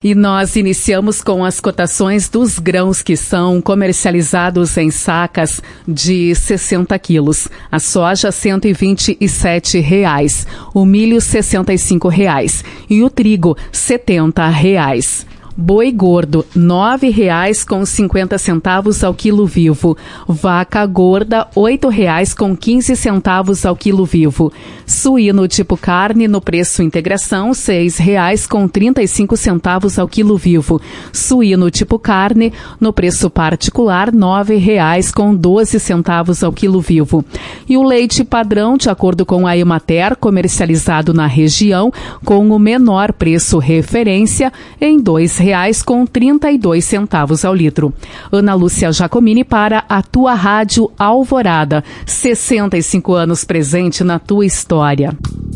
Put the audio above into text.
E nós iniciamos com as cotações dos grãos que são comercializados em sacas de 60 quilos. A soja, R$ 127,00. O milho, R$ 65,00. E o trigo, R$ 70,00. Boi gordo, R$ 9,50 ao quilo vivo. Vaca gorda, R$ 8,15 ao quilo vivo. Suíno tipo carne no preço integração, R$ 6,35 ao quilo vivo. Suíno tipo carne no preço particular, R$ 9,12 ao quilo vivo. E o leite padrão, de acordo com a Emater, comercializado na região, com o menor preço referência, em R$ 2,32 ao litro. Ana Lúcia Giacomini para a tua Rádio Alvorada. 65 anos presente na tua história.